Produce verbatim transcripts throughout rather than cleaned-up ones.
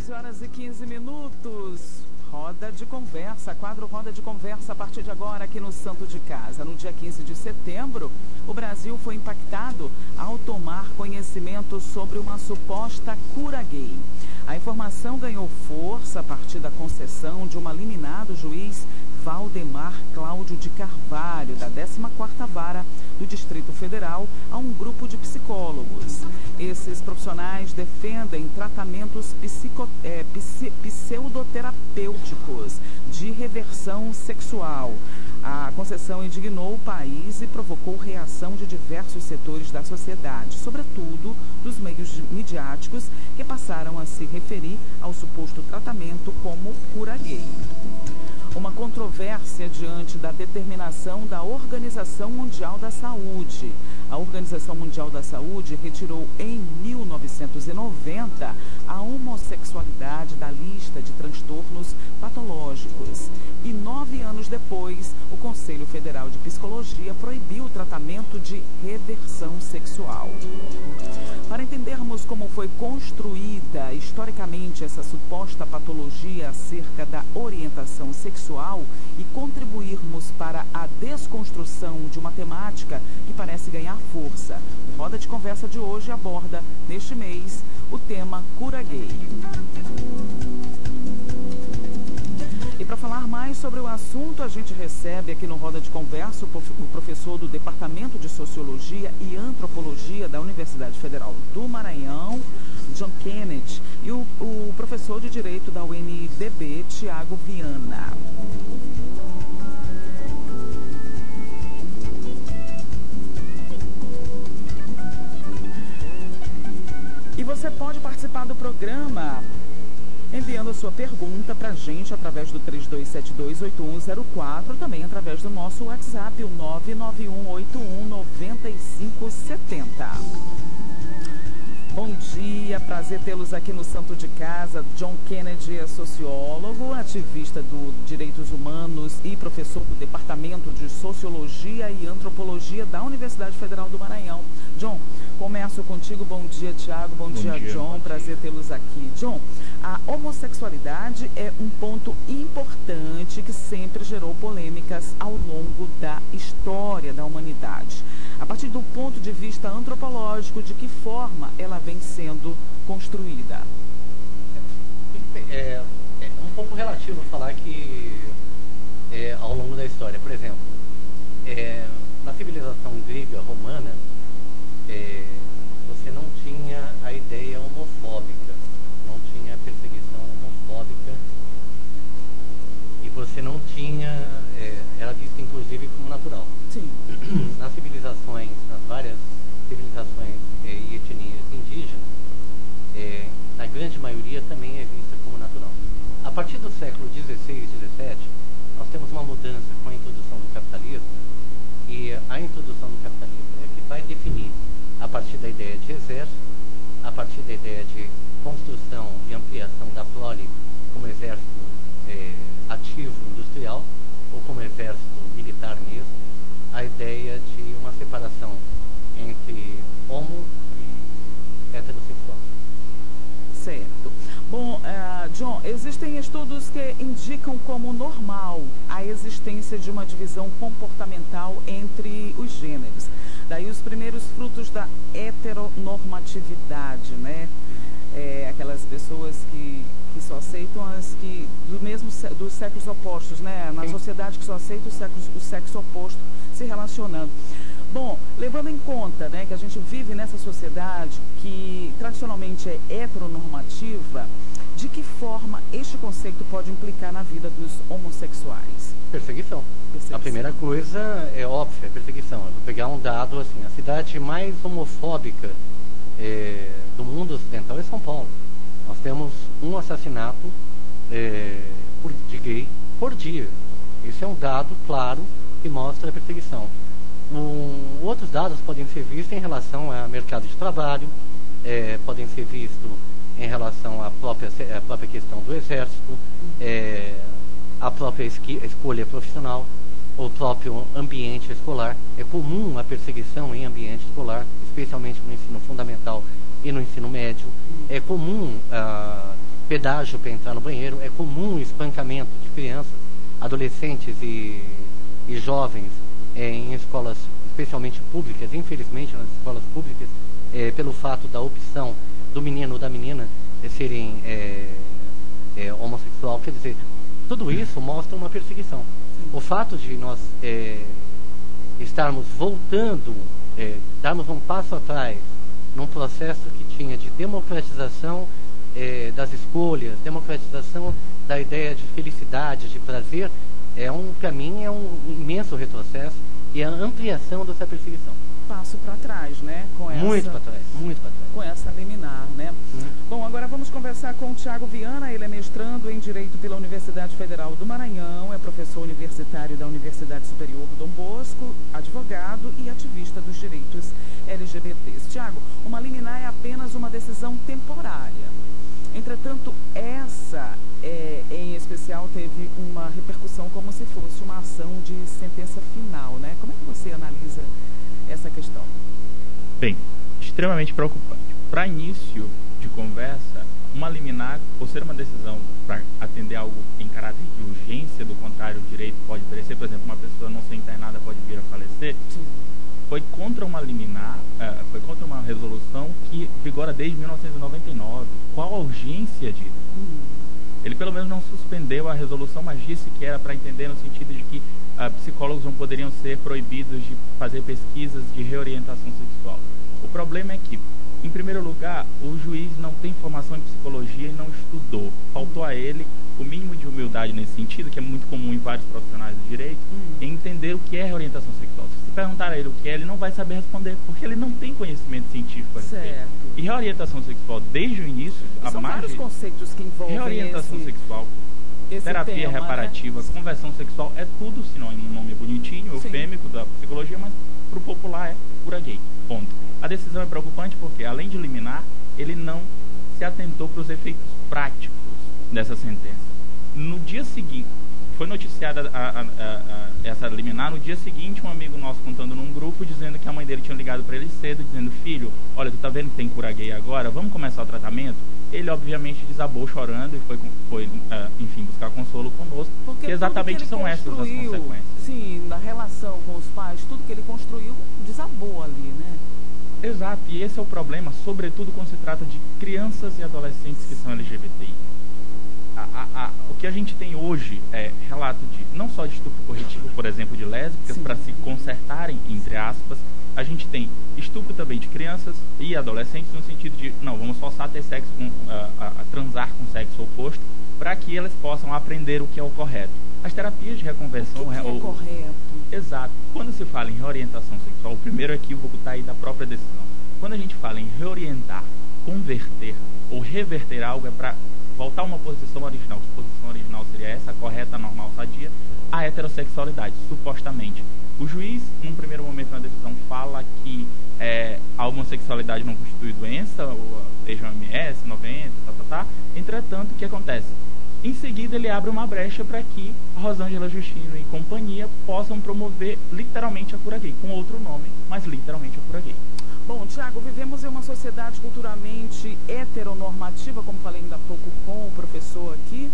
doze horas e quinze minutos. Roda de conversa, quadro Roda de Conversa a partir de agora aqui no Santo de Casa. No dia quinze de setembro, o Brasil foi impactado ao tomar conhecimento sobre uma suposta cura gay. A informação ganhou força a partir da concessão de uma liminar do juiz Valdemar Cláudio de Carvalho, da décima quarta Vara do Distrito Federal, a um grupo de psicólogos. Esses profissionais defendem tratamentos psico, é, psi, pseudoterapêuticos de reversão sexual. A concessão indignou o país e provocou reação de diversos setores da sociedade, sobretudo dos meios midiáticos, que passaram a se referir ao suposto tratamento como cura gay. Uma controvérsia diante da determinação da Organização Mundial da Saúde. A Organização Mundial da Saúde retirou em mil novecentos e noventa a homossexualidade da lista de transtornos patológicos. E nove anos depois, o Conselho Federal de Psicologia proibiu o tratamento de reversão sexual. Para entendermos como foi construída historicamente essa suposta patologia acerca da orientação sexual e contribuirmos para a desconstrução de uma temática que parece ganhar força, o Roda de Conversa de hoje aborda, neste mês, o tema cura gay. E para falar mais sobre o assunto, a gente recebe aqui no Roda de Conversa o professor do Departamento de Sociologia e Antropologia da Universidade Federal do Maranhão, John Kennedy, e o, o professor de Direito da U N B B, Tiago Viana. E você pode participar do programa enviando a sua pergunta para a gente através do três dois sete dois, oito um zero quatro, também através do nosso WhatsApp, o nove nove um oito um nove cinco sete zero. Bom dia, prazer tê-los aqui no Santo de Casa. John Kennedy é sociólogo, ativista dos direitos humanos e professor do Departamento de Sociologia e Antropologia da Universidade Federal do Maranhão. John, começo contigo. Bom dia, Tiago. Bom, Bom dia, dia, John. Prazer tê-los aqui. John, a homossexualidade é um ponto importante que sempre gerou polêmicas ao longo da história da humanidade. A partir do ponto de vista antropológico, de que forma ela vem sendo construída? É, é um pouco relativo falar que é, ao longo da história, por exemplo, é, na civilização grega romana, é, você não tinha a ideia homofóbica, não tinha perseguição homofóbica, e você não tinha, é, era visto inclusive como natural. Sim. Nas civilizações, nas várias civilizações é, e etnias indígenas, é, na grande maioria também é vista como natural. A partir do século dezesseis, dezessete, nós temos uma mudança com a introdução do capitalismo, e a introdução do capitalismo é que vai definir, a partir da ideia de exército, a partir da ideia de construção e ampliação da prole como exército é, ativo industrial, ou como exército militar mesmo, a ideia de uma separação entre homo e heterossexual. Certo. Bom, uh, John, existem estudos que indicam como normal a existência de uma divisão comportamental entre os gêneros. Daí os primeiros frutos da heteronormatividade, né? É, aquelas pessoas que, que só aceitam as que do mesmo dos sexos opostos, né? Na Sim. sociedade que só aceita o sexo, o sexo oposto se relacionando. Bom, levando em conta, né, que a gente vive nessa sociedade que tradicionalmente é heteronormativa, de que forma este conceito pode implicar na vida dos homossexuais? Perseguição. perseguição. A primeira coisa é óbvia, é perseguição. Eu vou pegar um dado assim, a cidade mais homofóbica é, do mundo ocidental é São Paulo. Nós temos um assassinato é, por, de gay por dia. Esse é um dado claro que mostra a perseguição. Um, outros dados podem ser vistos em relação ao mercado de trabalho, é, podem ser vistos em relação à própria, à própria questão do exército, é, a própria esqui, escolha profissional, o próprio ambiente escolar. É comum a perseguição em ambiente escolar, especialmente no ensino fundamental e no ensino médio. É comum, ah, pedágio para entrar no banheiro. É comum o espancamento de crianças, adolescentes e, e jovens é, em escolas, especialmente públicas, infelizmente nas escolas públicas, é, pelo fato da opção do menino ou da menina é, serem é, é, homossexual. Quer dizer, tudo isso mostra uma perseguição. O fato de nós é, estarmos voltando, é, darmos um passo atrás num processo que tinha de democratização é, das escolhas, democratização da ideia de felicidade, de prazer, é um caminho, é um imenso retrocesso e a ampliação dessa perseguição. Passo para trás, né? Com essa, muito para trás, muito para trás. Com essa liminar, né? Hum. Bom, agora vamos conversar com o Tiago Viana. Ele é mestrando em Direito pela Universidade Federal do Maranhão, é professor universitário da Universidade Superior Dom Bosco, advogado e ativista dos direitos L G B Ts. Tiago, uma liminar é apenas uma decisão temporária. Entretanto, essa, é, em especial, teve uma repercussão como se fosse uma ação de sentença final, né? Como é que você analisa essa questão? Bem, extremamente preocupante. Para início de conversa, uma liminar, por ser uma decisão para atender algo em caráter de urgência, do contrário, o direito pode perecer, por exemplo, uma pessoa não ser internada pode vir a falecer, sim, foi contra uma liminar, uh, foi contra uma resolução que vigora desde mil novecentos e noventa e nove. Qual a urgência disso? Hum. Ele pelo menos não suspendeu a resolução, mas disse que era para entender no sentido de que uh, psicólogos não poderiam ser proibidos de fazer pesquisas de reorientação sexual. O problema é que, em primeiro lugar, o juiz não tem formação em psicologia e não estudou. Faltou a ele o mínimo de humildade nesse sentido, que é muito comum em vários profissionais do direito, hum. em entender o que é reorientação sexual. Se perguntar a ele o que é, ele não vai saber responder, porque ele não tem conhecimento científico a respeito. Certo. E reorientação sexual, desde o início, e a são margem, vários conceitos que envolvem reorientação esse, sexual, esse terapia tema, reparativa, né? Conversão sexual, é tudo sinônimo, um nome bonitinho, eufêmico da psicologia, mas para o popular é cura gay. Ponto. A decisão é preocupante porque, além de liminar, ele não se atentou para os efeitos práticos dessa sentença. No dia seguinte, foi noticiada a, a, a, a, essa liminar, no dia seguinte um amigo nosso contando num grupo, dizendo que a mãe dele tinha ligado para ele cedo, dizendo: filho, olha, tu tá vendo que tem cura gay agora, vamos começar o tratamento? Ele obviamente desabou chorando e foi, foi uh, enfim, buscar consolo conosco, porque exatamente que são essas as consequências. Sim, na relação com os pais, tudo que ele construiu desabou ali, né? Exato, e esse é o problema, sobretudo quando se trata de crianças e adolescentes que são L G B T I. A, a, a, o que a gente tem hoje é relato de, não só de estupro corretivo, por exemplo, de lésbicas, para se consertarem, entre aspas. A gente tem estupro também de crianças e adolescentes, no sentido de, não, vamos forçar a ter sexo, com, a, a, a transar com sexo oposto, para que elas possam aprender o que é o correto. As terapias de reconversão... O que, que é o, correto? Exato. Quando se fala em reorientação sexual, o primeiro equívoco está aí da própria decisão. Quando a gente fala em reorientar, converter ou reverter algo, é para voltar a uma posição original. Que posição original seria essa, correta, normal, sadia? A heterossexualidade, supostamente. O juiz, num primeiro momento na decisão, fala que é, a homossexualidade não constitui doença, ou veja o M S, noventa, tá, tá, tá. Entretanto, o que acontece? Em seguida, ele abre uma brecha para que a Rosângela Justino e companhia possam promover literalmente a cura gay, com outro nome, mas literalmente a cura gay. Bom, Tiago, vivemos em uma sociedade culturalmente heteronormativa, como falei ainda há pouco com o professor aqui,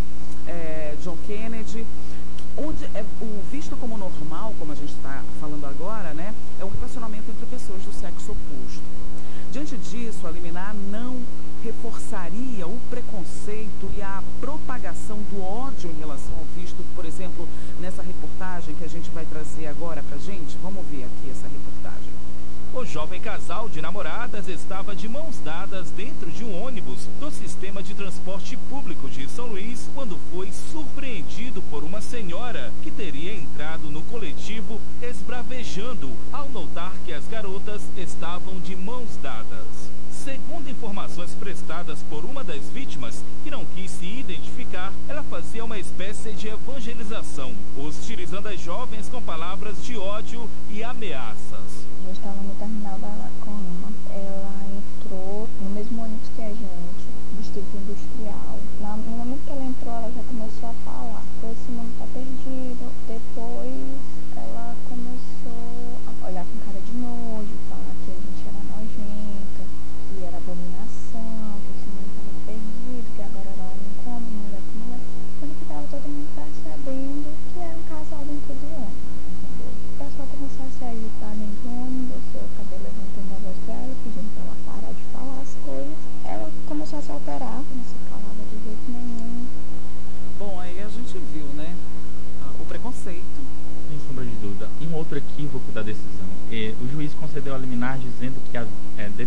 é, John Kennedy, onde é o visto como normal, como a gente está falando agora, né, é o relacionamento entre pessoas do sexo oposto. Diante disso, a liminar não reforçaria o preconceito e a propagação do ódio em relação ao visto, por exemplo, nessa reportagem que a gente vai trazer agora pra gente? Vamos ver aqui essa reportagem. O jovem casal de namoradas estava de mãos dadas dentro de um ônibus do sistema de transporte público de São Luís quando foi surpreendido por uma senhora que teria entrado no coletivo esbravejando ao notar que as garotas estavam de mãos dadas. Segundo informações prestadas por uma das vítimas, que não quis se identificar, ela fazia uma espécie de evangelização, hostilizando as jovens com palavras de ódio e ameaças. Eu estava no terminal da Coma. Ela entrou no mesmo ônibus que a gente, distrito industrial. Na, no momento que ela entrou, ela já começou a falar: esse mundo tá perdido. Depois, ela começou a olhar com cara de nojo, falar que a gente era nojenta, que era abominação, que esse mundo estava perdido, que agora era hora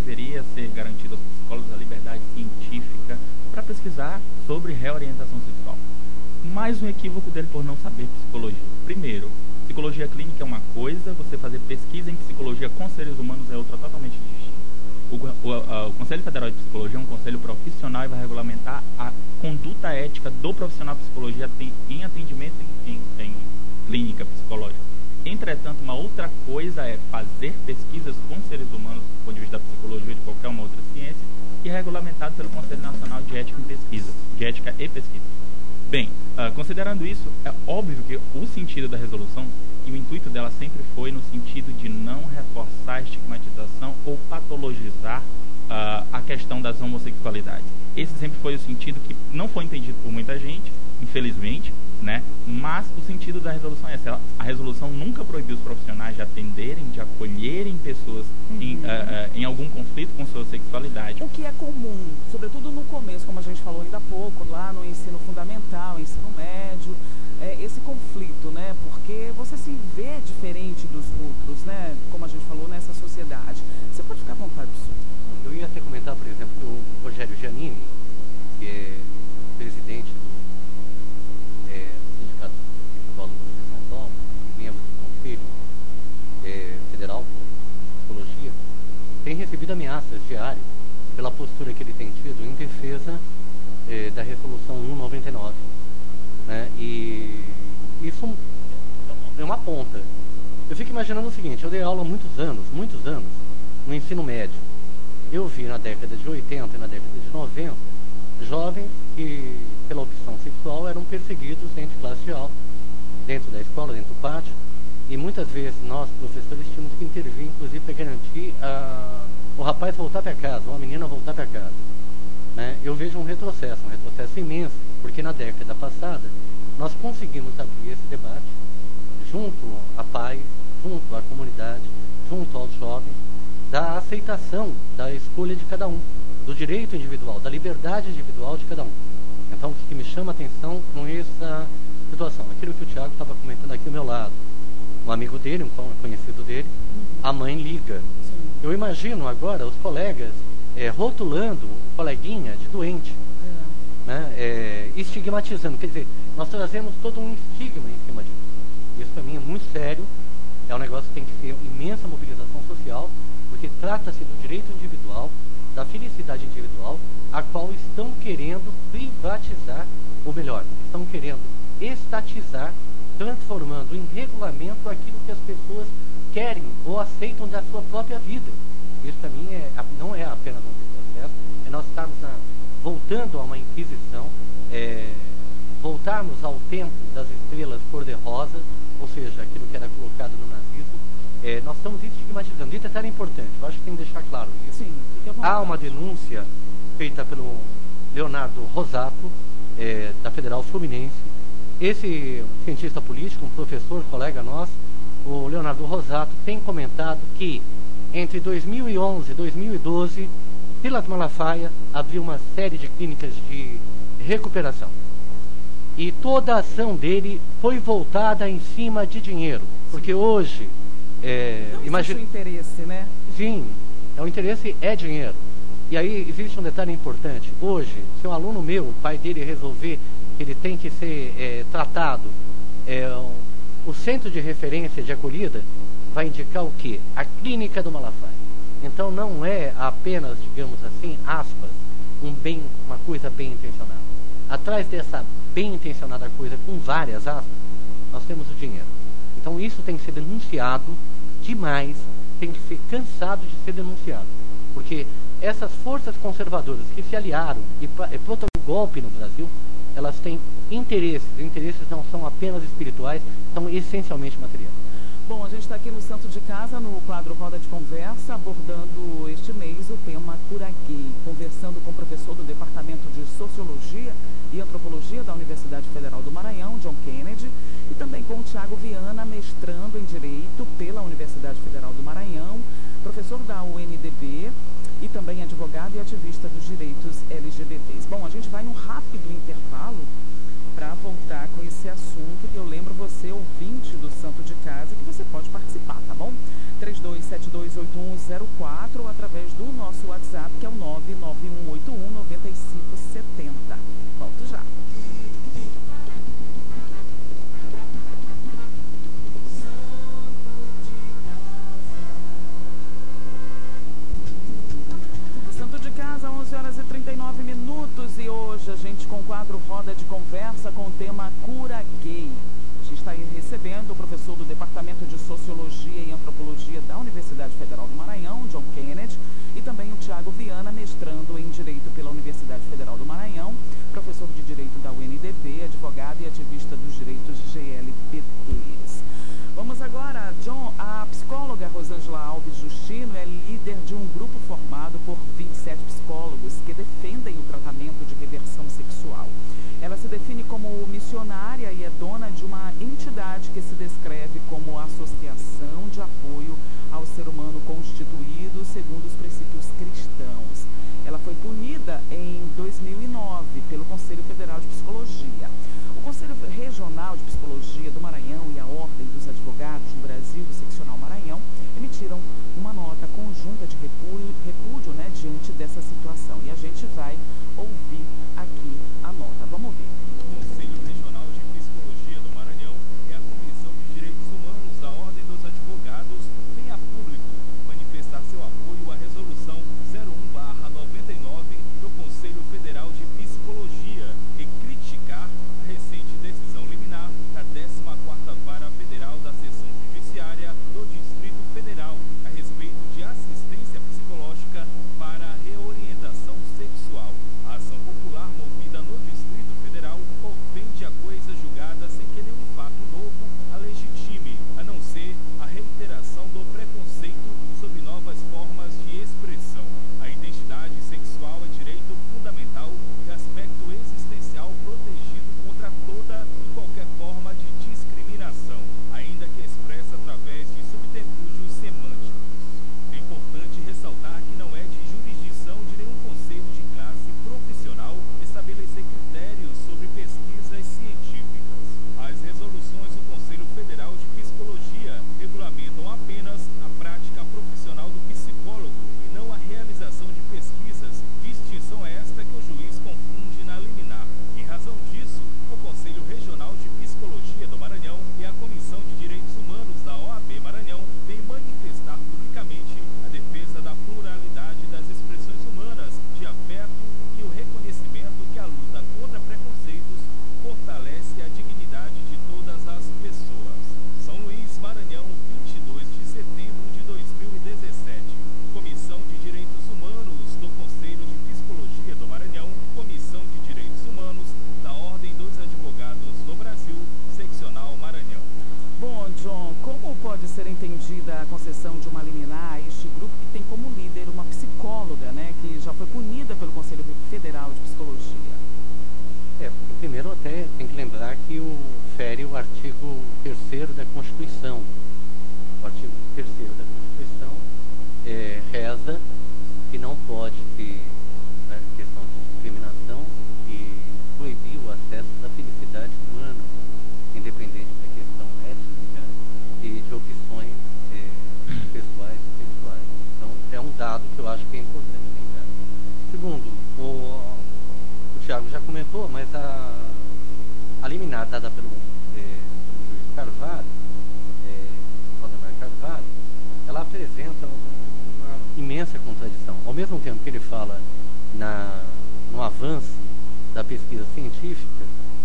deveria ser garantida aos psicólogos a liberdade científica para pesquisar sobre reorientação sexual. Mais um equívoco dele por não saber psicologia. Primeiro, psicologia clínica é uma coisa, você fazer pesquisa em psicologia com seres humanos é outra totalmente distinta. O, o, a, o Conselho Federal de Psicologia é um conselho profissional e vai regulamentar a conduta ética do profissional de psicologia em atendimento em, em, em clínica psicológica. Entretanto, uma outra coisa é fazer pesquisas com seres humanos, do ponto de vista da psicologia ou de qualquer uma outra ciência, e é regulamentado pelo Conselho Nacional de Ética em Pesquisa, de Ética e Pesquisa. Bem, uh, considerando isso, é óbvio que o sentido da resolução e o intuito dela sempre foi no sentido de não reforçar a estigmatização ou patologizar uh, a questão das homossexualidades. Esse sempre foi o sentido que não foi entendido por muita gente, infelizmente, né? Mas o sentido da resolução é essa. A resolução nunca proibiu os profissionais de atenderem, de acolherem pessoas uhum. em, uh, uh, em algum conflito com sua sexualidade. O que é comum, sobretudo no começo, como a gente falou ainda há pouco, lá no ensino fundamental, ensino médio, é, esse conflito, né? Porque você se vê diferente dos outros, né? Como a gente falou, nessa sociedade. Você pode ficar à vontade disso. Eu ia até comentar, por exemplo, que o Rogério Giannini, que é presidente do é, Sindicato de Psicólogos de São Paulo e membro do Conselho é, Federal de Psicologia, tem recebido ameaças diárias pela postura que ele tem tido em defesa é, da Resolução cento e noventa e nove. Né? E isso é uma ponta. Eu fico imaginando o seguinte: eu dei aula há muitos anos, muitos anos, no ensino médio. Eu vi na década de oitenta e na década de noventa jovens que, pela opção sexual, eram perseguidos dentro de classe de aula, dentro da escola, dentro do pátio, e muitas vezes nós, professores, tínhamos que intervir, inclusive, para garantir a, o rapaz voltar para casa, ou a menina voltar para casa. Né? Eu vejo um retrocesso, um retrocesso imenso, porque na década passada nós conseguimos abrir esse debate junto a pais, junto à comunidade, junto aos jovens, da aceitação da escolha de cada um, do direito individual, da liberdade individual de cada um. Então, o que me chama a atenção com essa situação, aquilo que o Tiago estava comentando aqui ao meu lado, um amigo dele, um conhecido dele, a mãe liga. Eu imagino agora os colegas é, rotulando o coleguinha de doente, é. Né, é, estigmatizando, quer dizer, nós trazemos todo um estigma em cima disso. Isso para mim é muito sério, é um negócio que tem que ter imensa mobilização social, porque trata-se do direito individual, da felicidade individual, a qual estão querendo privatizar, ou melhor, estão querendo estatizar, transformando em regulamento aquilo que as pessoas querem ou aceitam da sua própria vida. Isso para mim é, não é apenas um processo, é nós estarmos na, voltando a uma inquisição, é, voltarmos ao tempo das estrelas cor-de-rosa, ou seja, aquilo que era colocado no nazismo. É, nós estamos estigmatizando. Isso é tão importante, eu acho que tem que deixar claro isso. Sim, há uma denúncia feita pelo Leonardo Rosato, é, da Federal Fluminense. Esse cientista político, um professor, colega nosso, o Leonardo Rosato, tem comentado que entre dois mil e onze e dois mil e doze, Silas Malafaia abriu uma série de clínicas de recuperação. E toda a ação dele foi voltada em cima de dinheiro. Porque hoje... É, não imagina... existe o interesse, né? Sim, o interesse é dinheiro. E aí existe um detalhe importante. Hoje, se um aluno meu, o pai dele resolver que ele tem que ser é, tratado, é, o centro de referência de acolhida vai indicar o quê? A clínica do Malafaia. Então não é apenas, digamos assim, aspas, um bem, uma coisa bem intencionada. Atrás dessa bem intencionada coisa, com várias aspas, nós temos o dinheiro. Então isso tem que ser denunciado demais, tem que ser cansado de ser denunciado. Porque essas forças conservadoras que se aliaram e protocolam o golpe no Brasil, elas têm interesses. Os interesses não são apenas espirituais, são essencialmente materiais. Bom, a gente está aqui no Santo de Casa, no quadro Roda de Conversa, abordando este mês o tema Cura Gay, conversando com o professor do Departamento de Sociologia e Antropologia da Universidade Federal do Maranhão, John Kennedy, e também com o Tiago Viana, mestrando em Direito pela Universidade Federal do Maranhão, professor da U N D B e também advogado e ativista dos direitos L G B Ts. Bom, a gente vai num rápido intervalo para voltar com esse assunto, que eu lembro você, ouvinte do Santo de Casa, que você pode participar, tá bom? três dois sete dois oito um zero quatro ou através do nosso Tiago Viana, mestrando em Direito pela Universidade Federal do Maranhão, professor de Direito da U N D B, advogado e ativista dos direitos G L B Ts. Vamos agora, John, a psicóloga Rosângela Alves Justino é líder de um grupo formado por vinte e sete psicólogos que defendem o tratamento de reversão sexual. Ela se define como missionária e é dona de uma entidade que se descreve como associação de apoio ao ser humano constituído segundo os princípios cristãos. Ela foi punida em dois mil e nove pelo Conselho Federal de Psicologia. O Conselho Regional de Psicologia do Maranhão e a Ordem dos Advogados no Brasil, do Seccional Maranhão, emitiram uma nota conjunta de repúdio, repúdio né, diante dessa situação. E a gente vai ouvir aqui a nota. Vamos ouvir. O Conselho Regional de Psicologia do Maranhão e a Comissão de Direitos Humanos da Ordem dos Advogados vem a público manifestar seu apoio à Resolução zero um barra noventa e nove do Conselho Federal de Psicologia e criticar a recente decisão liminar da décima quarta Vara Federal da Seção Judiciária do Distrito Federal a respeito de assistência psicológica para a reorientação sexual. A ação popular movida no Distrito Federal ofende a coisa julgada sem que nenhum fato novo a legitime, a não ser a reiteração do preconceito sob novas formas de expressão. A identidade sexual é direito fundamental e aspecto existencial protegido contra toda e qualquer forma de discriminação, ainda que expressa através de subterfúgios semânticos. É importante ressaltar que não é de jurisdição de nenhum conselho de classe profissional estabelecer critérios sobre pesquisas científicas. As resoluções do Conselho Federal de Psicologia regulamentam apenas a prática profissional do psicólogo e não a realização de pesquisas, distinção esta que o juiz confunde na liminar. Em razão disso, o Conselho Regional de Psicologia do Maranhão e a Comissão de Direitos Humanos da O A B Maranhão vem manifestar publicamente a defesa da pluralidade das expressões humanas de afeto e o reconhecimento que a luta contra preconceitos fortalece a dignidade de todas as pessoas. São Luís, Maranhão, vinte e dois de setembro de dois mil e dezessete. Comissão de Direitos Humanos do Conselho de Psicologia do Maranhão, Comissão de Direitos Humanos da Ordem dos Advogados do Brasil, Seccional Maranhão. Bom, John, como pode ser entendida a concessão de uma liminar a este grupo que tem como líder uma psicóloga, né, que já foi punida pelo Conselho Federal de Psicologia? É, primeiro até tem que lembrar que o fere o artigo terceiro da Constituição. O artigo terceiro da Constituição é, reza que não pode ter né, questão de discriminação e proibir o acesso da felicidade humana, independente da questão étnica e de opções é, pessoais e sexuais. Então é um dado que eu acho que é importante lembrar. Segundo, o O Tiago já comentou, mas a, a liminar dada pelo, é, pelo juiz Carvalho, é, Valdemar Carvalho, ela apresenta uma imensa contradição. Ao mesmo tempo que ele fala na, no avanço da pesquisa científica,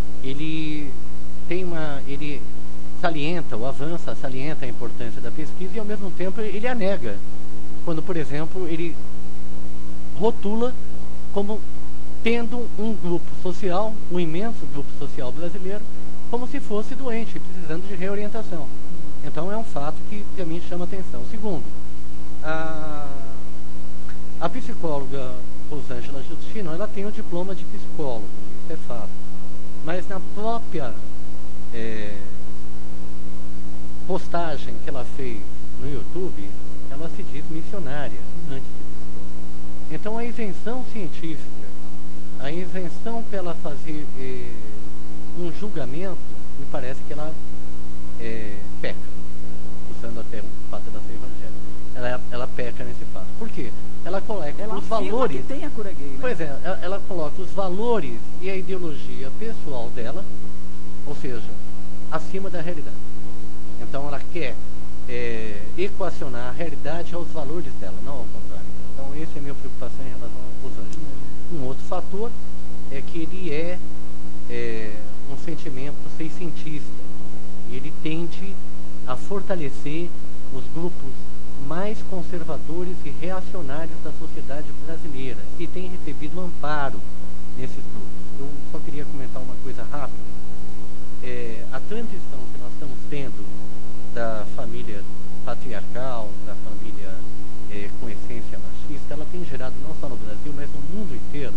ele tem uma, ele salienta o avanço, salienta a importância da pesquisa e ao mesmo tempo ele a nega. Quando, por exemplo, ele rotula como tendo um grupo social, um imenso grupo social brasileiro, como se fosse doente, precisando de reorientação. Então é um fato que para mim chama atenção. Segundo, a, a psicóloga Rosângela Justino, ela tem o diploma de psicólogo, isso é fato. Mas na própria é, postagem que ela fez no YouTube, ela se diz missionária antes de psicóloga. Então a isenção científica, a isenção para ela fazer eh, um julgamento, me parece que ela eh, peca, usando até um fato dela ser evangélica. Ela, ela peca nesse fato. Por quê? Ela coloca ela os valores. Que tem a cura gay, né? Pois é, ela, ela coloca os valores e a ideologia pessoal dela, ou seja, acima da realidade. Então ela quer eh, equacionar a realidade aos valores dela, não ao contrário. Então essa é a minha preocupação em relação aos anjos. Um outro fator é que ele é, é um sentimento seiscentista. E ele tende a fortalecer os grupos mais conservadores e reacionários da sociedade brasileira e têm recebido amparo nesses grupos. Eu só queria comentar uma coisa rápida. É, a transição que nós estamos tendo da família patriarcal, da família é, com essência machista, ela tem gerado não só no Brasil, mas no mundo inteiro,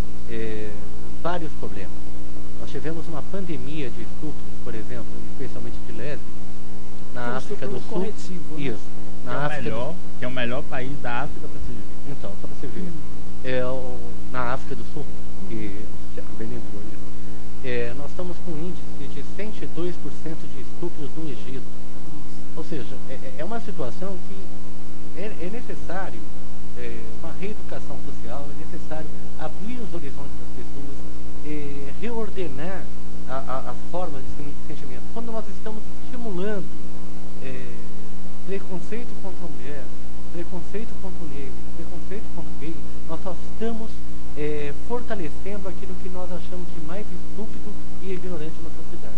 é, vários problemas. Nós tivemos uma pandemia de estupros, por exemplo, especialmente de lésbicas, na África do Sul. Corretivo, né? Isso. Na que, é África melhor, do... que é o melhor país da África para se viver. Então, só para você ver. Hum. É, o, na África do Sul, hum. que o Thiago bem lembrou isso, é, nós estamos com um índice de cento e dois por cento de estupros no Egito. Hum. Ou seja, é, é uma situação que é, é necessário é, uma reeducação social, é necessário abrir os horizontes das pessoas, é, reordenar a, a, as formas de sentimento. Quando nós estamos estimulando é, preconceito contra a mulher, preconceito contra o negro, preconceito contra o gay, nós só estamos é, fortalecendo aquilo que nós achamos de mais estúpido e ignorante na sociedade.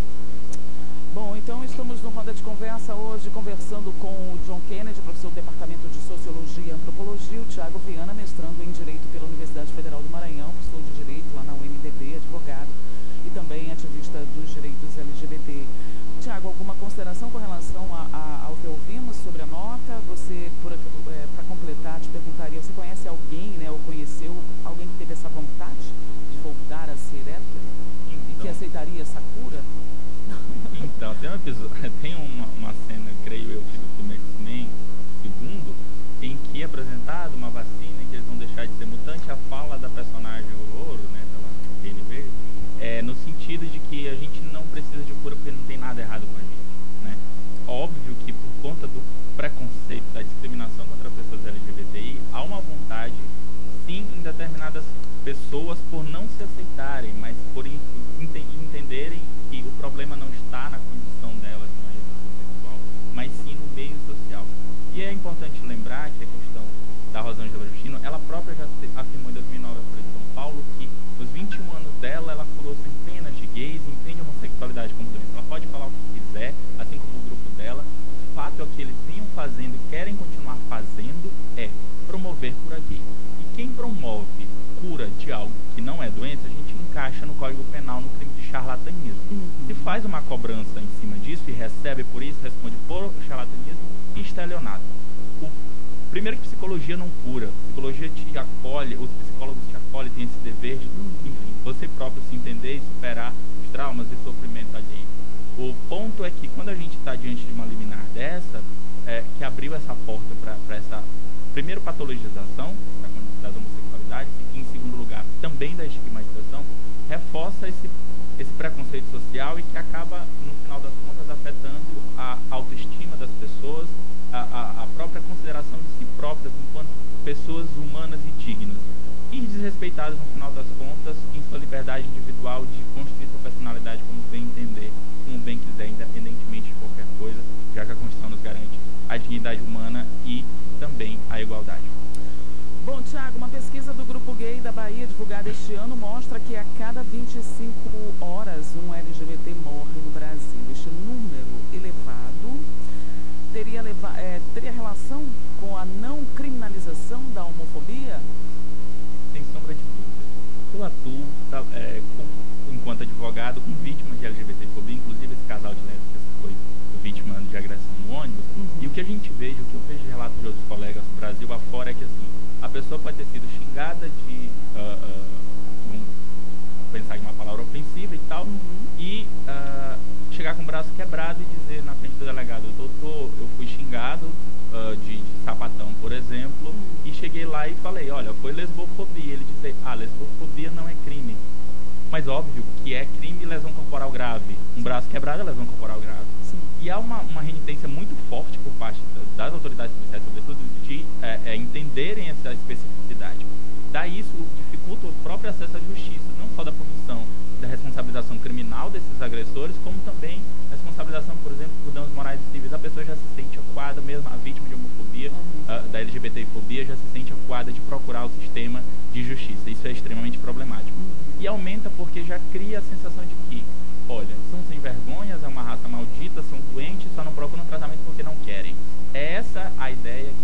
Bom, então estamos no Roda de Conversa hoje conversando com o John Kennedy, professor do Departamento de Sociologia e Antropologia, o Thiago Viana, mestrando em Direito pela Universidade Federal do Maranhão, professor de Direito lá na U M D B, advogado e também ativista dos direitos L G B T. Thiago, alguma consideração com relação a, a, ao que ouvimos sobre a nota? Você, é, para completar, te perguntaria, você conhece alguém, né, ou conheceu alguém que teve essa vontade de voltar a ser hétero? Então, e que aceitaria essa cura? Então, tem, um episódio, tem uma, uma cena, creio eu, que do filme X-Men segundo, em que é apresentado uma vacina em que eles vão deixar de ser mutante. A fala da personagem Ororo, né, pela Halle Berry, é no sentido de que a gente não precisa de cura porque não tem nada errado com a gente, né? Óbvio que por conta do preconceito, da discriminação contra pessoas L G B T I, há uma vontade, sim, em determinadas pessoas por não se aceitarem, mas por ent entenderem que o problema não está na condição delas de orientação sexual, mas sim no meio social. E é importante lembrar que a questão da Rosângela Justino, ela própria já afirmou em dois mil e nove, na Folha de São Paulo, que nos vinte e um anos dela, ela curou centenas de gays e entende a homossexualidade como doença. Ela pode falar o que quiser, assim como o grupo dela. O fato é que eles vinham fazendo e querem continuar fazendo é promover cura gay. E quem promove cura de algo que não é doença, a gente encaixa no Código Penal no crime de charlatanismo. Uhum. Se faz uma cobrança em cima disso e recebe por isso, responde por charlatanismo e estelionato. O primeiro que psicologia não cura, psicologia te acolhe, os psicólogos te acolhem, tem esse dever de, enfim, você próprio se entender e superar os traumas e sofrimento alheio. O ponto é que quando a gente está diante de uma liminar dessa, é, que abriu essa porta para essa, primeiro, patologização das homossexualidades e, em segundo lugar, também da estigmatização, reforça esse, esse preconceito social e que acaba, no final das contas, afetando a autoestima das pessoas, a, a, a própria consideração de si próprias enquanto pessoas humanas e dignas. E desrespeitadas, no final das contas, em sua liberdade individual de construir sua personalidade como bem entender, como bem quiser, independentemente de qualquer coisa, já que a Constituição nos garante a dignidade humana e também a igualdade. Bom, Thiago, uma pesquisa do Grupo Gay da Bahia, divulgada este ano, mostra que a cada vinte e cinco horas um L G B T morre no Brasil. Este número elevado teria, leva, é, teria relação com a não criminalização da homofobia? Sem sombra de dúvida. Eu atuo, tá, é, com, enquanto advogado, com vítimas de L G B T fobia, inclusive esse casal de lésbicas que foi vítima de agressão no ônibus. Uhum. E o que a gente vê, o que eu vejo de relatos de outros colegas do Brasil afora é que, assim, a pessoa pode ter sido xingada de, uh, uh, vamos pensar em uma palavra ofensiva e tal, uhum. e uh, chegar com o braço quebrado e dizer na frente do delegado, doutor, eu fui xingado uh, de, de sapatão, por exemplo, uhum. e cheguei lá e falei, olha, foi lesbofobia. Ele dizer, ah, lesbofobia não é crime. Mas óbvio que é crime lesão corporal grave. Um braço quebrado é lesão corporal grave. Sim. E há uma, uma renitência muito forte por parte das autoridades policiais, sobretudo, de é, é, entenderem essa especificidade. Daí isso dificulta o próprio acesso à justiça, não só da punição, da responsabilização criminal desses agressores, como também a responsabilização, por exemplo, por danos morais e civis. A pessoa já se sente acuada, mesmo a vítima de homofobia, uhum. uh, da L G B T fobia, já se sente acuada de procurar o sistema de justiça. Isso é extremamente problemático. Uhum. E aumenta porque já cria a sensação de que, olha, são sem vergonhas, é uma raça maldita, são doentes, só não procuram tratamento porque não querem. É essa a ideia que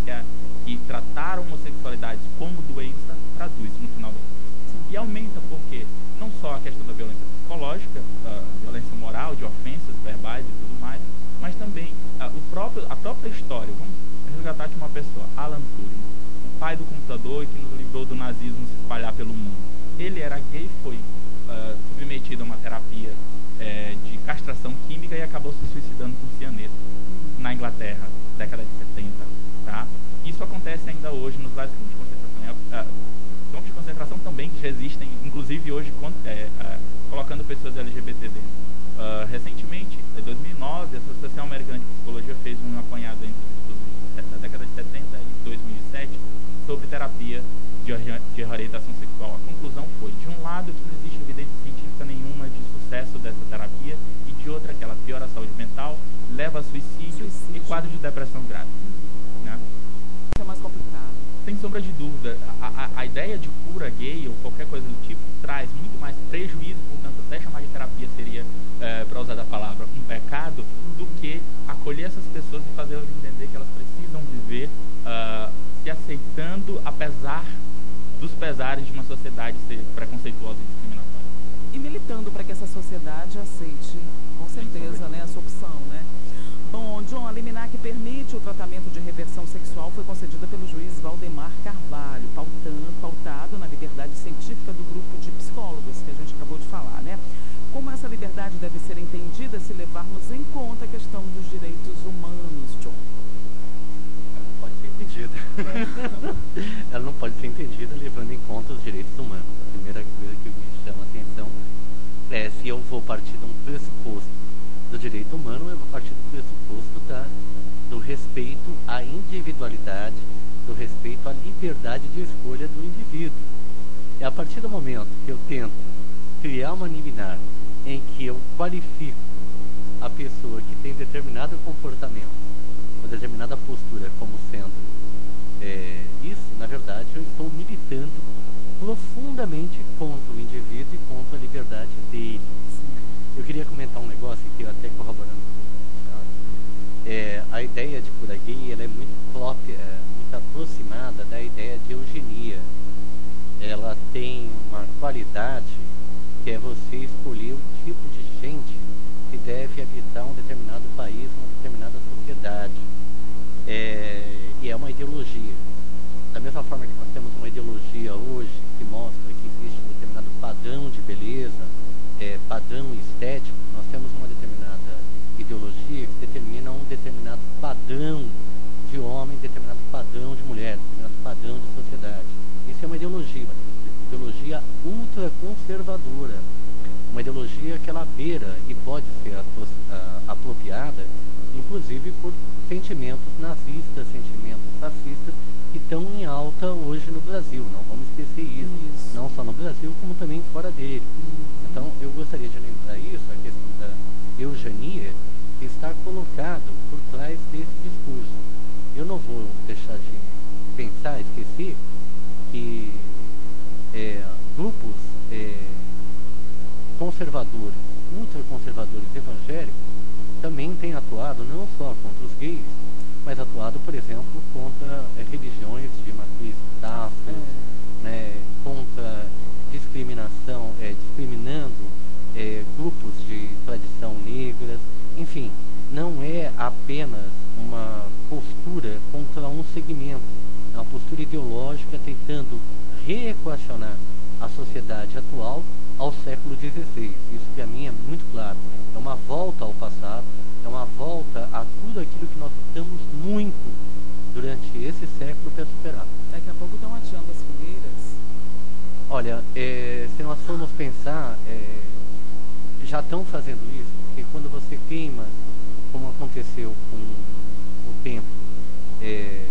tratar a homossexualidade como doença traduz no final da conta. E aumenta porque não só a questão da violência psicológica, a violência moral, de ofensas verbais e tudo mais, mas também a, o próprio, a própria história. Vamos resgatar aqui uma pessoa, Alan Turing, o pai do computador que nos livrou do nazismo se espalhar pelo mundo. Ele era gay, foi uh, submetido a uma terapia é, de castração química e acabou se suicidando com cianeto na Inglaterra, década de setenta. Tá? Isso acontece ainda hoje nos vários campos de concentração. Uh, campos de concentração também que já existem, inclusive hoje é, uh, colocando pessoas L G B T dentro. Uh, recentemente, em dois mil e nove, a Associação Americana de Psicologia fez um apanhado entre os estudos da década de setenta e dois mil e sete sobre terapia de, de reorientação sexual. A conclusão foi, de um lado, que não existe evidência científica nenhuma de sucesso dessa terapia, e de outra, que ela piora a saúde mental, leva a suicídio, suicídio. e quadro de depressão grave. Hum. Né? Isso é mais complicado. Sem sombra de dúvida, a, a, a ideia de cura gay ou qualquer coisa do tipo traz muito mais prejuízo, portanto, até chamar de terapia seria, é, para usar a palavra, um pecado, do que acolher essas pessoas e fazer elas entender que elas precisam viver uh, se aceitando, apesar dos pesares de uma sociedade ser preconceituosa e discriminatória. E militando para que essa sociedade aceite, com certeza, né, essa opção, né? Bom, John, a liminar que permite o tratamento de reversão sexual foi concedida pelo juiz Valdemar Carvalho, pautando, pautado na liberdade científica do grupo de psicólogos que a gente acabou de falar, né? Como essa liberdade deve ser entendida se levarmos em conta a questão dos direitos humanos, John? Ela não pode ser entendida. Ela não pode ser entendida levando em conta os direitos humanos. A primeira coisa que me chama a atenção é se eu vou partir de um pressuposto do direito humano, eu vou partir do pressuposto da, do respeito à individualidade, do respeito à liberdade de escolha do indivíduo. É a partir do momento que eu tento criar uma liminar em que eu qualifico a pessoa que tem determinado comportamento ou determinada postura como sendo é, isso, na verdade, eu estou militando profundamente contra o indivíduo e contra a liberdade dele. Eu queria comentar um negócio que eu até corroborando com é, a ideia de cura gay, ela é muito própria, muito aproximada da ideia de eugenia. Ela tem uma qualidade que é você escolher o tipo de gente que deve habitar um determinado país, uma determinada sociedade. É, e é uma ideologia. Da mesma forma que nós temos uma ideologia hoje que mostra que existe um determinado padrão de beleza, é, padrão estético, nós temos uma determinada ideologia que determina um determinado padrão de homem, determinado padrão de mulher, determinado padrão de sociedade. Isso é uma ideologia, uma ideologia ultraconservadora, uma ideologia que ela beira e pode ser apropriada, inclusive por sentimentos nazistas, sentimentos fascistas, que estão em alta hoje no Brasil. Não vamos esquecer isso, isso. Não só no Brasil, como também fora dele. Uhum. Então, eu gostaria de lembrar isso, a questão da eugenia, que está colocado por trás desse discurso. Eu não vou deixar de pensar, esquecer, que é, grupos é, conservadores, ultraconservadores evangélicos, também têm atuado não só contra os gays, mas atuado, por exemplo, contra é, religiões de matriz afro, é. né, contra discriminação, é, discriminando é, grupos de tradição negras, enfim, não é apenas uma postura contra um segmento, é uma postura ideológica tentando reequacionar a sociedade atual ao século dezesseis. Isso para mim é muito claro. É uma volta ao passado, é uma volta a tudo aquilo que nós lutamos muito durante esse século para superar. Daqui a pouco estão ateando as fogueiras. Olha, é, se nós formos pensar, é, já estão fazendo isso, porque quando você queima, como aconteceu com o templo é,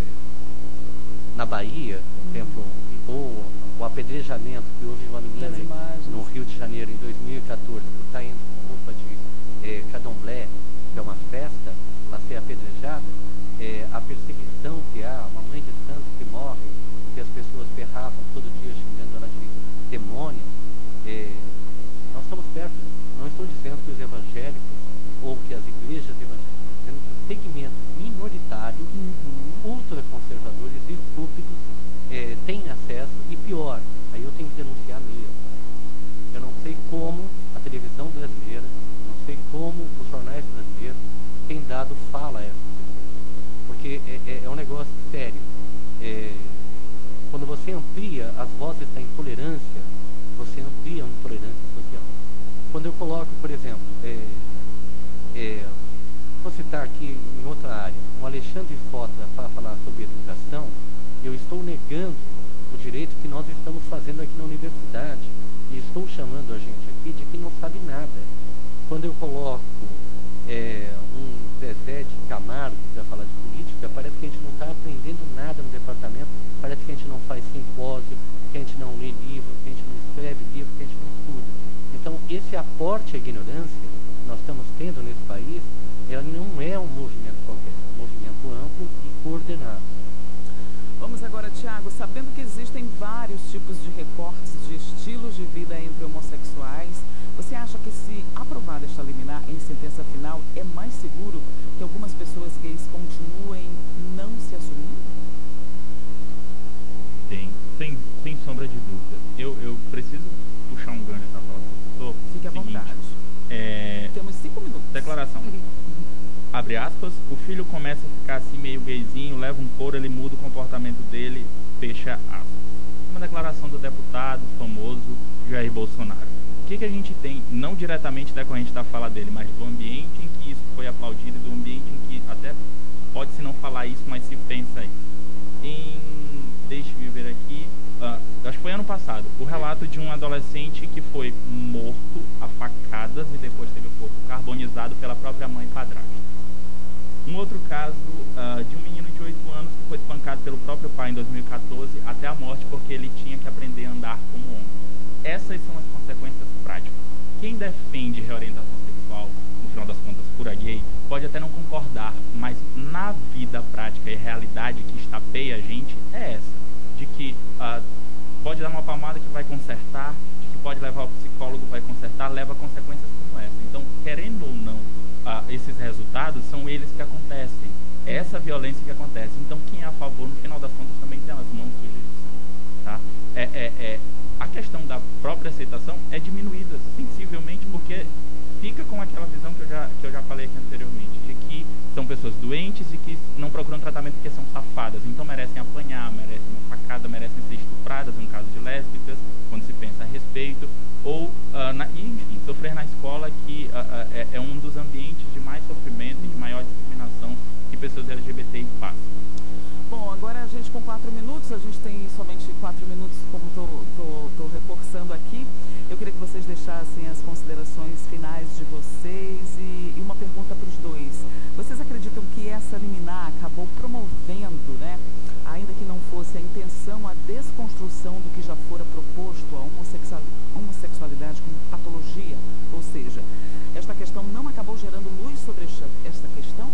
na Bahia, o templo, ou o apedrejamento que houve de uma menina no Rio de Janeiro em dois mil e quatorze, por estar indo com roupa de é, candomblé, que é uma festa, ela ser apedrejada, é, a perseguição que há, uma mãe de santo que morre, que as pessoas berravam todo dia xingando ela de demônio, é, nós estamos perto. Não estou dizendo que os evangélicos ou que as igrejas evangélicas, estou dizendo que o segmento minoritário, uhum. ultraconservadores e estúpidos amplia as vozes da intolerância, você amplia a intolerância social. Quando eu coloco, por exemplo, é, é, vou citar aqui em outra área, um Alexandre Fota para falar sobre educação, eu estou negando o direito que nós estamos fazendo aqui na universidade e estou chamando a gente aqui de quem não sabe nada. Quando eu coloco é, um Zezé de Camargo para falar de política, parece que a gente não está aprendendo nada no departamento, parece que a gente não faz simpósio, que a gente não lê livro, que a gente não escreve livro, que a gente não estuda. Então, esse aporte à ignorância que nós estamos tendo nesse país, ela não é um movimento qualquer, é um movimento amplo e coordenado. Vamos agora, Tiago, sabendo que existem vários tipos de recortes de estilos de vida entre homossexuais, você acha que se aprovada esta liminar em sentença final, é mais seguro que algumas pessoas gays continuem não se assumindo? Tem, sem, sem sombra de dúvida. Eu, eu preciso puxar um gancho para falar com o professor. Fique à Seguinte, vontade. É... Temos cinco minutos. Declaração. Abre aspas, o filho começa a ficar assim meio gayzinho, leva um couro, ele muda o comportamento dele, fecha aspas. Uma declaração do deputado famoso Jair Bolsonaro. O que, que a gente tem, não diretamente decorrente da fala dele, mas do ambiente em que isso foi aplaudido e do ambiente em que até pode-se não falar isso, mas se pensa isso. Em, deixe-me ver aqui, uh, acho que foi ano passado, o relato de um adolescente que foi morto a facadas e depois teve o corpo carbonizado pela própria mãe e padrasto. Um outro caso uh, de um menino de oito anos que foi espancado pelo próprio pai em dois mil e quatorze até a morte porque ele tinha que aprender a andar como homem. Essas são as consequências práticas. Quem defende reorientação sexual, no final das contas, cura gay, pode até não concordar, mas na vida prática e realidade que estapeia a gente é essa. De que uh, pode dar uma palmada que vai consertar, de que pode levar ao psicólogo, vai consertar, leva a consequências como essa. Então, querendo ou não, Uh, esses resultados são eles que acontecem. É essa violência que acontece. Então, quem é a favor, no final das contas, também tem as mãos sujas de sangue. Tá? É, é, é, a questão da própria aceitação é diminuída sensivelmente porque fica com aquela visão que eu já, que eu já falei aqui anteriormente, de que são pessoas doentes e que não procuram tratamento porque são safadas. Então, merecem apanhar, merecem uma facada, merecem ser estupradas, no caso de lésbicas, quando se pensa a respeito. Ou, uh, na, enfim, sofrer na escola, que uh, uh, é, é um dos ambientes de mais sofrimento e de maior discriminação que pessoas L G B T I passam. Bom, agora a gente com quatro minutos, a gente tem somente quatro minutos, como estou reforçando aqui. Eu queria que vocês deixassem as considerações finais de vocês e, e uma pergunta para os dois. Vocês acreditam que essa liminar acabou promovendo, né, ainda que não fosse a intenção, a desconstrução do que já fora proposto, a homossexualidade como patologia? Ou seja, esta questão não acabou gerando luz sobre esta, esta questão?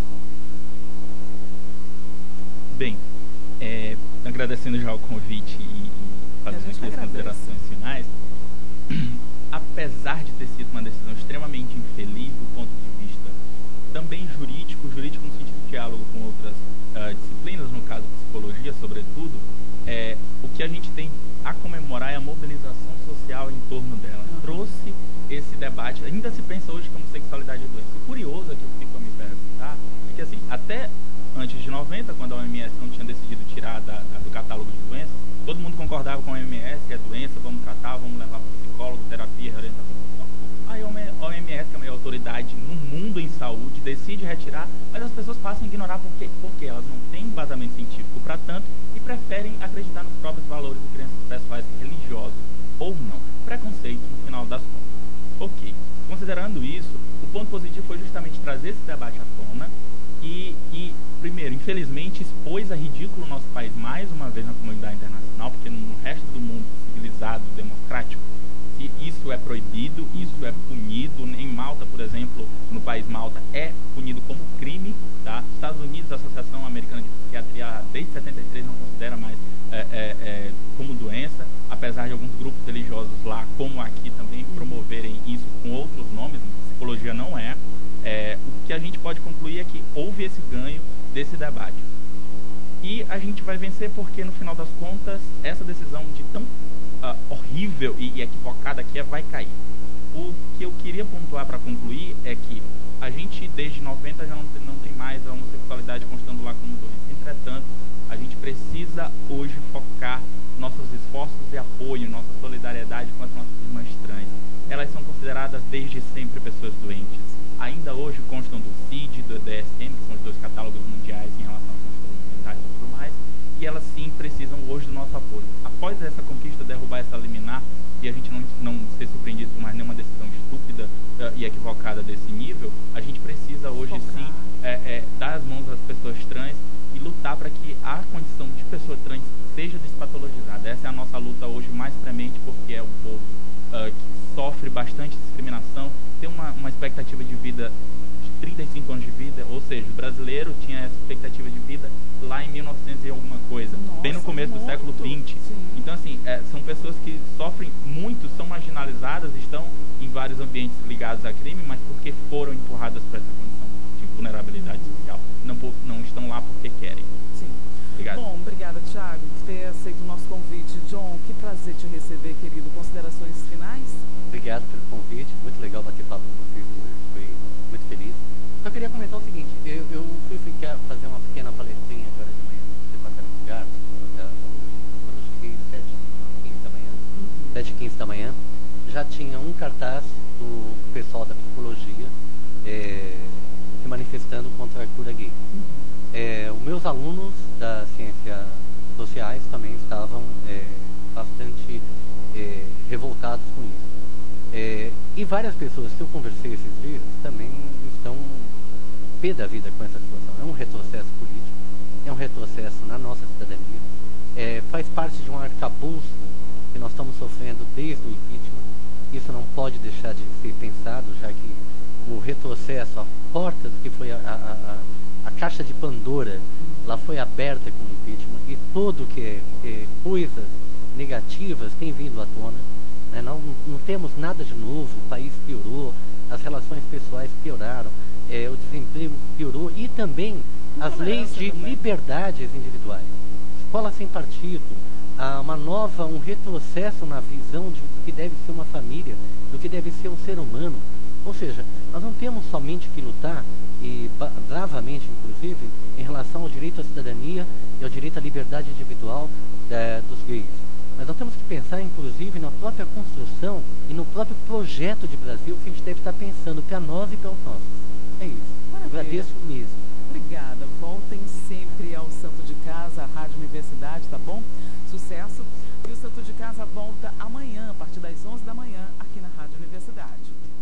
Bem, é, agradecendo já o convite e, e fazendo aqui as considerações finais, apesar de ter sido uma decisão extremamente infeliz do ponto de vista também jurídico, jurídico no sentido de diálogo com outras uh, disciplinas, no caso psicologia, sobretudo, é, o que a gente tem a comemorar é a mobilização social em torno dela. Uhum. Trouxe esse debate, ainda se pensa hoje que a homossexualidade é doença. O curioso é que eu fico a me perguntar é que, assim, até antes de noventa, quando a O M S não tinha decidido tirar da, da, do catálogo de doenças, todo mundo concordava com a O M S, que é doença, vamos tratar, vamos levar para o psicólogo, terapia, reorientação sexual. Aí a O M S, que é a maior autoridade no mundo em saúde, decide retirar, mas as pessoas passam a ignorar por quê? Porque elas não têm embasamento científico para tanto e preferem acreditar nos próprios valores de crenças pessoais religiosos ou não. Preconceito no final das contas. Ok. Considerando isso, o ponto positivo foi justamente trazer esse debate à tona e, e primeiro, infelizmente, expôs a ridículo o nosso país mais uma vez na comunidade internacional, porque no resto do mundo civilizado, democrático, se isso é proibido, isso é punido. Em Malta, por exemplo, no país Malta, é punido como crime. Tá? Estados Unidos, a Associação Americana de Psiquiatria, desde setenta e três não considera mais é, é, é, como doença, apesar de alguns grupos religiosos lá, como aqui, também promoverem isso com outros nomes. Psicologia não é. É, o que a gente pode concluir é que houve esse ganho desse debate. E a gente vai vencer porque, no final das contas, essa decisão de tão uh, horrível e, e equivocada que é, vai cair. O que eu queria pontuar para concluir é que a gente, desde noventa, já não tem, não tem mais a homossexualidade constando lá como doença. Entretanto, a A gente precisa hoje focar nossos esforços de apoio, nossa solidariedade com as nossas irmãs trans. Elas são consideradas desde sempre pessoas doentes. Ainda hoje constam do C I D, do E D S M, que são os dois catálogos mundiais em relação às transtornos mentais e tudo mais, e elas sim precisam hoje do nosso apoio. Após essa conquista, derrubar essa liminar, e a gente não, não ser surpreendido por mais nenhuma decisão estúpida uh, e equivocada desse nível, a gente precisa hoje Focar. sim é, é, dar as mãos às pessoas trans e lutar para que a condição de pessoa trans seja despatologizada. Essa é a nossa luta hoje mais premente, porque é um povo uh, que sofre bastante discriminação, tem uma, uma expectativa de vida de trinta e cinco anos de vida, ou seja, o brasileiro tinha essa expectativa de vida lá em mil e novecentos e alguma coisa, Nossa, bem no começo muito. do século vinte. Sim. Então, assim, é, são pessoas que sofrem muito, são marginalizadas, estão em vários ambientes ligados a crime, mas porque foram empurradas para essa condição de vulnerabilidade uhum. social. Não, não estão lá porque querem. Sim. Obrigado. Bom, obrigada, Thiago, por ter aceito o nosso convite. John, que prazer te receber, querido. Considerações finais? Obrigado pelo convite. Muito legal bater papo com vocês hoje. Foi muito feliz. Só queria comentar o seguinte. Eu, eu fui, fui fazer uma pequena palestrinha agora de manhã no Departamento de Artes. Quando eu cheguei às sete e quinze da manhã, uhum. sete e quinze da manhã, já tinha um cartaz do pessoal da psicologia é, se manifestando contra a cura gay. Uhum. É, os meus alunos das ciências sociais também estavam é, bastante é, revoltados com isso. É, e várias pessoas que eu conversei esses dias também estão pé da vida com essa situação. É um retrocesso político, é um retrocesso na nossa cidadania, é, faz parte de um arcabouço que nós estamos sofrendo desde o impeachment. Isso não pode deixar de ser pensado, já que o retrocesso, a porta do que foi a, a, a, a caixa de Pandora, ela foi aberta com o impeachment, e tudo que é, é coisas negativas tem vindo à tona. Né? Não, não temos nada de novo, o país piorou, as relações pessoais pioraram, é, o desemprego piorou, e também as leis de liberdades individuais. Escola sem partido, há uma nova, um retrocesso na visão de do que deve ser uma família, do que deve ser um ser humano. Ou seja, nós não temos somente que lutar, e bravamente inclusive, em relação ao direito à cidadania e ao direito à liberdade individual é, dos gays. Mas nós temos que pensar, inclusive, na própria construção e no próprio projeto de Brasil que a gente deve estar pensando para nós e para os nossos. É isso. Eu agradeço mesmo. Obrigada. Voltem sempre ao Santo de Casa, a Rádio Universidade, tá bom? Sucesso. E o Santo de Casa volta amanhã, a partir das onze da manhã, aqui na Rádio Universidade.